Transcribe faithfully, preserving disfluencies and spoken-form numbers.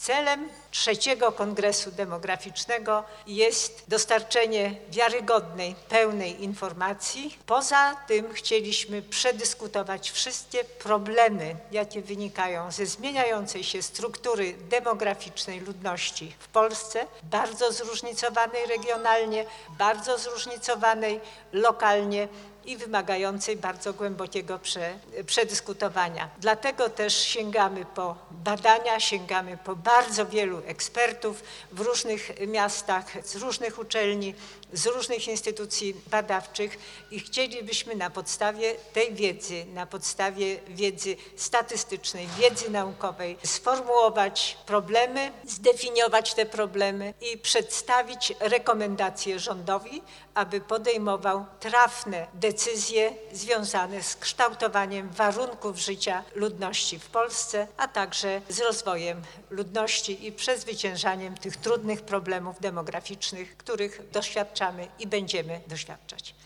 Celem trzeciego Kongresu Demograficznego jest dostarczenie wiarygodnej, pełnej informacji. Poza tym chcieliśmy przedyskutować wszystkie problemy, jakie wynikają ze zmieniającej się struktury demograficznej ludności w Polsce, bardzo zróżnicowanej regionalnie, bardzo zróżnicowanej lokalnie i wymagającej bardzo głębokiego prze, przedyskutowania. Dlatego też sięgamy po badania, sięgamy po bardzo wielu ekspertów w różnych miastach, z różnych uczelni, z różnych instytucji badawczych i chcielibyśmy na podstawie tej wiedzy, na podstawie wiedzy statystycznej, wiedzy naukowej sformułować problemy, zdefiniować te problemy i przedstawić rekomendacje rządowi, aby podejmował trafne decyzje związane z kształtowaniem warunków życia ludności w Polsce, a także z rozwojem ludności i przezwyciężaniem tych trudnych problemów demograficznych, których doświadczamy i będziemy doświadczać.